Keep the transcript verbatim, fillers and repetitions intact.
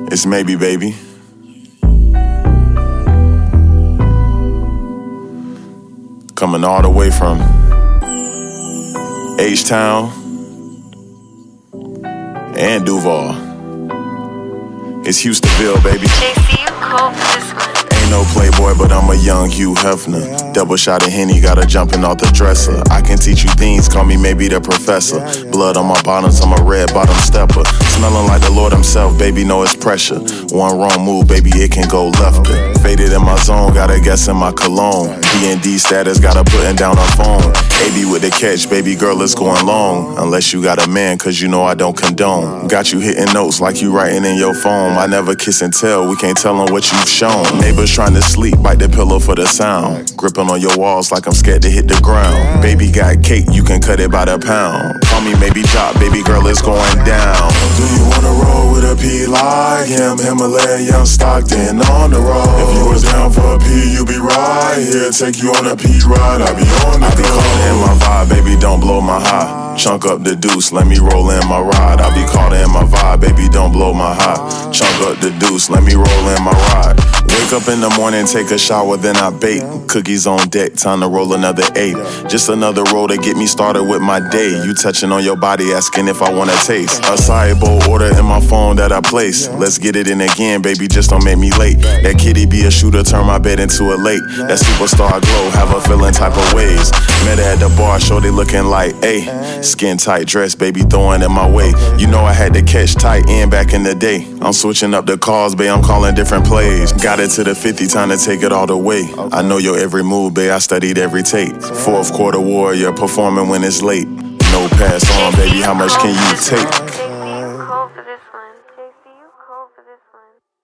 It's maybe, baby. Coming all the way from H-Town and Duval. It's Houstonville, baby. J C, you cold for this one. Ain't no playboy, but I'm a young Hugh Hefner. Double shot of Henny, got her jumping off the dresser. I can teach you things, call me maybe the professor. Blood on my bottoms, I'm a red bottom stepper. Smelling like the Lord himself, baby, know it's pressure. One wrong move, baby, it can go left. Faded in my zone, got her guessing my cologne. D and D status, got her putting down her phone. A B with the catch, baby girl, it's going long. Unless you got a man, cause you know I don't condone. Got you hitting notes like you writing in your phone. I never kiss and tell, we can't tell them what you've shown. Neighbors trying to sleep, bite the pillow for the sound. Gripping on your walls like I'm scared to hit the ground. Baby got cake, you can cut it by the pound. Call me maybe chop, baby girl, it's going down. Do you wanna roll with a P like him? Himalayan young Stockton on the road. If you was down for a P, you be right here. Take you on a P ride, I be on the I be caught in my vibe, baby, don't blow my high. Chunk up the deuce, let me roll in my ride. I be caught in my vibe, baby, don't blow my high. Chunk up the deuce, let me roll in my ride. Wake up in the morning, take a shower, then I bake. Cookies on deck, time to roll another eight. Just another roll to get me started with my day. You touching on your body, asking if I wanna taste. A side bowl order in my phone that I place. Let's get it in again, baby, just don't make me late. That kitty be a shooter, turn my bed into a lake. That superstar glow, have her feeling type of ways. Met her at the bar, shorty looking like, ayy. Skin tight dress, baby, throwing it my way. You know I had to catch tight end back in the day. I'm switching up the calls, babe, I'm calling different plays. Got it to the fifty, time to take it all the way. I know your every move, babe, I studied every tape. Fourth quarter warrior, performing when it's late. No pass on, baby, how much can you take? J C, you cold for this one. J C, you cold for this one.